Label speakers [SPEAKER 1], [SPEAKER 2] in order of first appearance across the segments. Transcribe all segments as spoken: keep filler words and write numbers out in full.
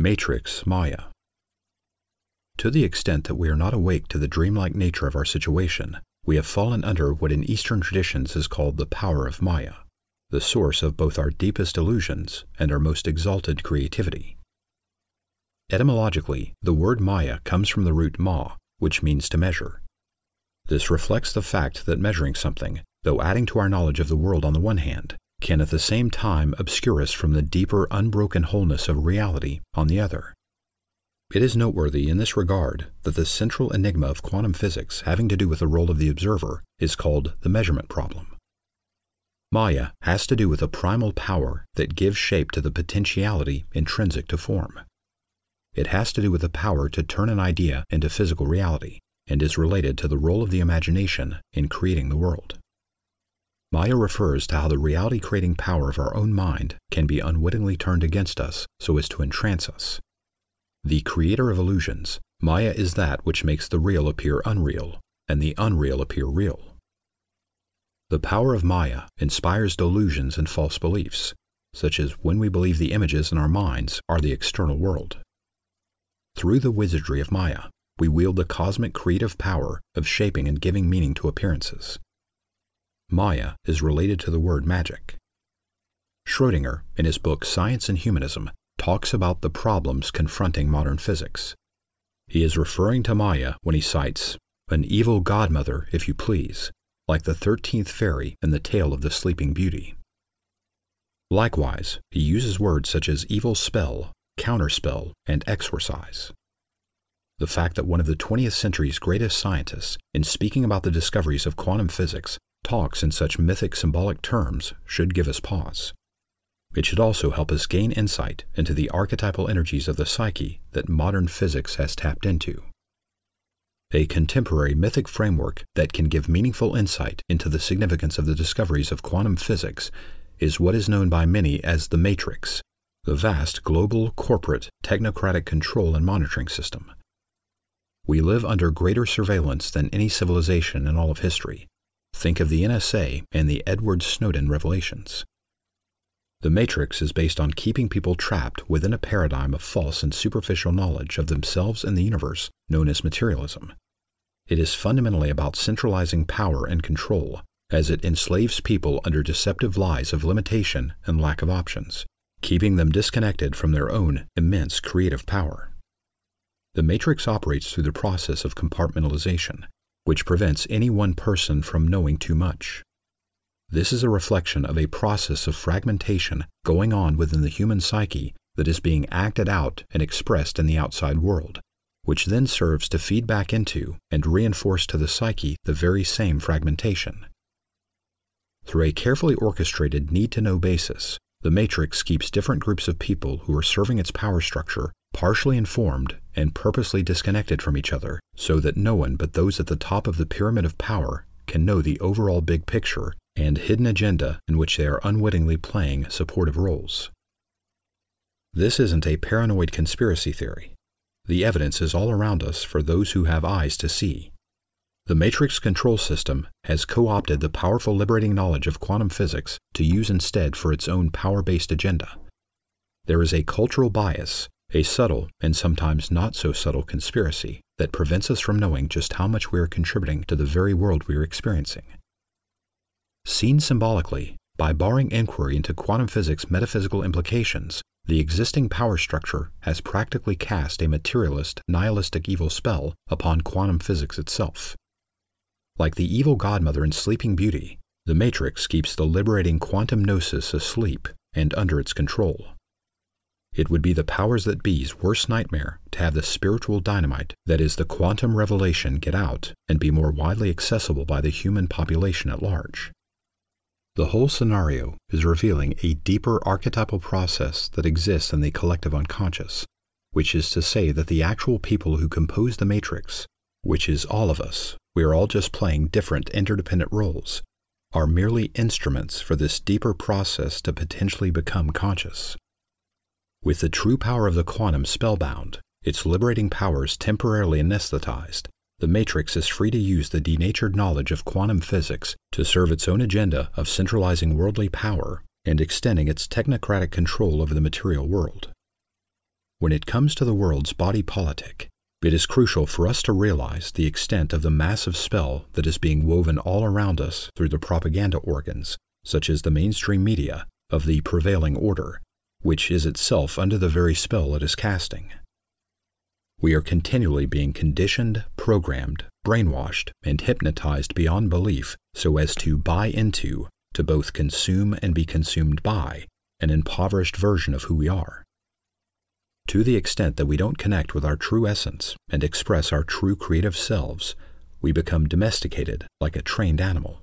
[SPEAKER 1] Matrix Maya. To the extent that we are not awake to the dreamlike nature of our situation, we have fallen under what in Eastern traditions is called the power of Maya, the source of both our deepest illusions and our most exalted creativity. Etymologically, the word Maya comes from the root ma, which means to measure. This reflects the fact that measuring something, though adding to our knowledge of the world on the one hand, can at the same time obscure us from the deeper, unbroken wholeness of reality on the other. It is noteworthy in this regard that the central enigma of quantum physics having to do with the role of the observer is called the measurement problem. Maya has to do with a primal power that gives shape to the potentiality intrinsic to form. It has to do with the power to turn an idea into physical reality, and is related to the role of the imagination in creating the world. Maya refers to how the reality-creating power of our own mind can be unwittingly turned against us so as to entrance us. The creator of illusions, Maya is that which makes the real appear unreal, and the unreal appear real. The power of Maya inspires delusions and false beliefs, such as when we believe the images in our minds are the external world. Through the wizardry of Maya, we wield the cosmic creative power of shaping and giving meaning to appearances. Maya is related to the word magic. Schrödinger, in his book Science and Humanism, talks about the problems confronting modern physics. He is referring to Maya when he cites an evil godmother, if you please, like the thirteenth fairy in the tale of the Sleeping Beauty. Likewise, he uses words such as evil spell, counterspell, and exorcise. The fact that one of the twentieth century's greatest scientists, in speaking about the discoveries of quantum physics, talks in such mythic symbolic terms should give us pause. It should also help us gain insight into the archetypal energies of the psyche that modern physics has tapped into. A contemporary mythic framework that can give meaningful insight into the significance of the discoveries of quantum physics is what is known by many as the Matrix, the vast global corporate technocratic control and monitoring system. We live under greater surveillance than any civilization in all of history. Think of the N S A and the Edward Snowden revelations. The Matrix is based on keeping people trapped within a paradigm of false and superficial knowledge of themselves and the universe known as materialism. It is fundamentally about centralizing power and control, as it enslaves people under deceptive lies of limitation and lack of options, keeping them disconnected from their own immense creative power. The Matrix operates through the process of compartmentalization, which prevents any one person from knowing too much. This is a reflection of a process of fragmentation going on within the human psyche that is being acted out and expressed in the outside world, which then serves to feed back into and reinforce to the psyche the very same fragmentation. Through a carefully orchestrated need-to-know basis, the Matrix keeps different groups of people who are serving its power structure partially informed and purposely disconnected from each other so that no one but those at the top of the pyramid of power can know the overall big picture and hidden agenda in which they are unwittingly playing supportive roles. This isn't a paranoid conspiracy theory. The evidence is all around us for those who have eyes to see. The Matrix control system has co-opted the powerful liberating knowledge of quantum physics to use instead for its own power-based agenda. There is a cultural bias, a subtle and sometimes not so subtle conspiracy that prevents us from knowing just how much we are contributing to the very world we are experiencing. Seen symbolically, by barring inquiry into quantum physics' metaphysical implications, the existing power structure has practically cast a materialist, nihilistic evil spell upon quantum physics itself. Like the evil godmother in Sleeping Beauty, the Matrix keeps the liberating quantum gnosis asleep and under its control. It would be the powers that be's worst nightmare to have the spiritual dynamite that is the quantum revelation get out and be more widely accessible by the human population at large. The whole scenario is revealing a deeper archetypal process that exists in the collective unconscious, which is to say that the actual people who compose the Matrix, which is all of us, we are all just playing different interdependent roles, are merely instruments for this deeper process to potentially become conscious. With the true power of the quantum spellbound, its liberating powers temporarily anesthetized, the Matrix is free to use the denatured knowledge of quantum physics to serve its own agenda of centralizing worldly power and extending its technocratic control over the material world. when it comes to the world's body politic, it is crucial for us to realize the extent of the massive spell that is being woven all around us through the propaganda organs, such as the mainstream media, of the prevailing order, which is itself under the very spell it is casting. We are continually being conditioned, programmed, brainwashed, and hypnotized beyond belief so as to buy into, to both consume and be consumed by, an impoverished version of who we are. To the extent that we don't connect with our true essence and express our true creative selves, we become domesticated like a trained animal.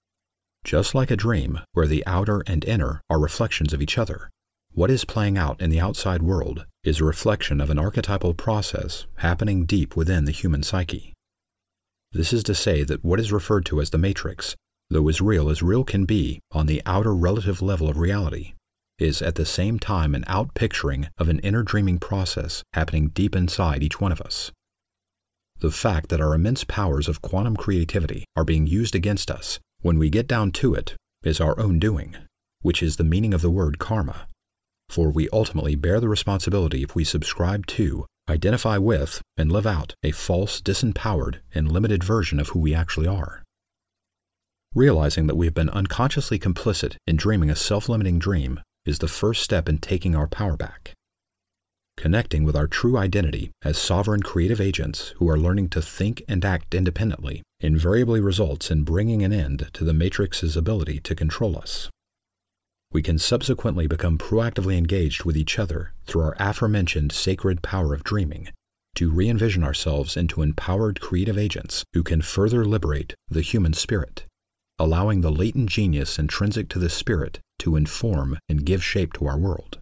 [SPEAKER 1] Just like a dream where the outer and inner are reflections of each other, what is playing out in the outside world is a reflection of an archetypal process happening deep within the human psyche. This is to say that what is referred to as the matrix, though as real as real can be on the outer relative level of reality, is at the same time an outpicturing of an inner dreaming process happening deep inside each one of us. The fact that our immense powers of quantum creativity are being used against us, when we get down to it, is our own doing, which is the meaning of the word karma. For we ultimately bear the responsibility if we subscribe to, identify with, and live out a false, disempowered, and limited version of who we actually are. Realizing that we have been unconsciously complicit in dreaming a self-limiting dream is the first step in taking our power back. Connecting with our true identity as sovereign creative agents who are learning to think and act independently invariably results in bringing an end to the Matrix's ability to control us. We can subsequently become proactively engaged with each other through our aforementioned sacred power of dreaming to re-envision ourselves into empowered creative agents who can further liberate the human spirit, allowing the latent genius intrinsic to the spirit to inform and give shape to our world.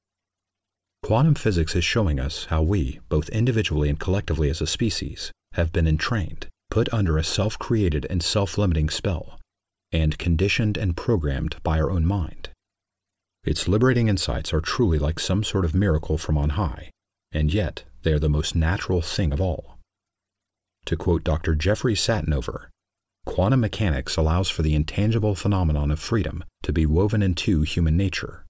[SPEAKER 1] Quantum physics is showing us how we, both individually and collectively as a species, have been entrained, put under a self-created and self-limiting spell, and conditioned and programmed by our own mind. Its liberating insights are truly like some sort of miracle from on high, and yet they are the most natural thing of all. To quote Doctor Jeffrey Satinover, quantum mechanics allows for the intangible phenomenon of freedom to be woven into human nature.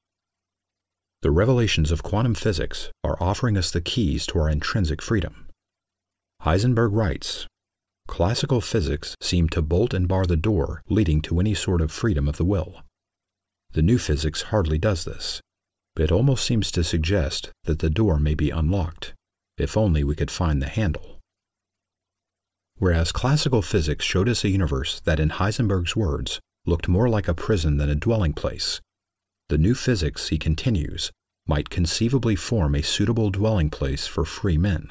[SPEAKER 1] The revelations of quantum physics are offering us the keys to our intrinsic freedom. Heisenberg writes, "Classical physics seem to bolt and bar the door leading to any sort of freedom of the will. The new physics hardly does this. It almost seems to suggest that the door may be unlocked, if only we could find the handle." Whereas classical physics showed us a universe that, in Heisenberg's words, looked more like a prison than a dwelling place, the new physics, he continues, might conceivably form a suitable dwelling place for free men.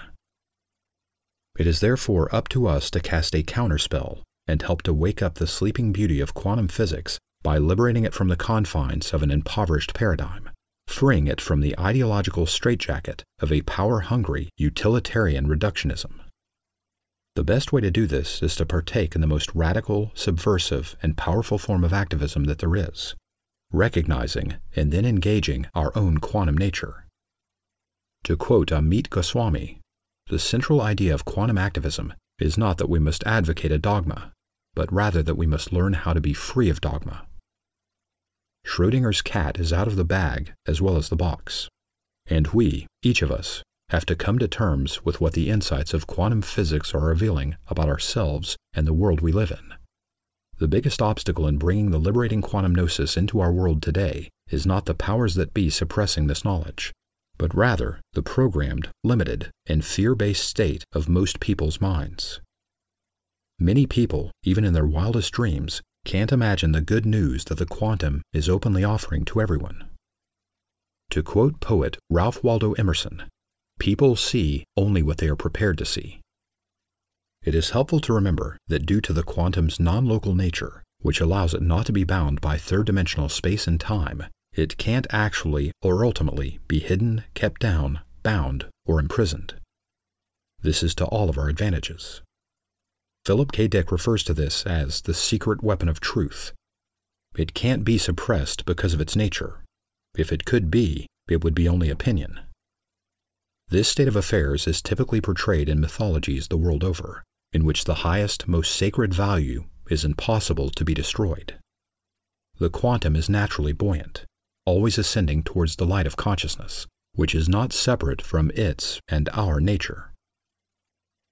[SPEAKER 1] It is therefore up to us to cast a counterspell and help to wake up the sleeping beauty of quantum physics by liberating it from the confines of an impoverished paradigm, freeing it from the ideological straitjacket of a power-hungry utilitarian reductionism. The best way to do this is to partake in the most radical, subversive, and powerful form of activism that there is, recognizing and then engaging our own quantum nature. To quote Amit Goswami, the central idea of quantum activism is not that we must advocate a dogma, but rather that we must learn how to be free of dogma. Schrödinger's cat is out of the bag as well as the box, and we, each of us, have to come to terms with what the insights of quantum physics are revealing about ourselves and the world we live in. The biggest obstacle in bringing the liberating quantum gnosis into our world today is not the powers that be suppressing this knowledge, but rather the programmed, limited, and fear-based state of most people's minds. Many people, even in their wildest dreams, can't imagine the good news that the quantum is openly offering to everyone. To quote poet Ralph Waldo Emerson, "People see only what they are prepared to see." It is helpful to remember that due to the quantum's non-local nature, which allows it not to be bound by third-dimensional space and time, it can't actually or ultimately be hidden, kept down, bound, or imprisoned. This is to all of our advantages. Philip K. Dick refers to this as the secret weapon of truth. It can't be suppressed because of its nature. If it could be, it would be only opinion. This state of affairs is typically portrayed in mythologies the world over, in which the highest, most sacred value is impossible to be destroyed. The quantum is naturally buoyant, always ascending towards the light of consciousness, which is not separate from its and our nature.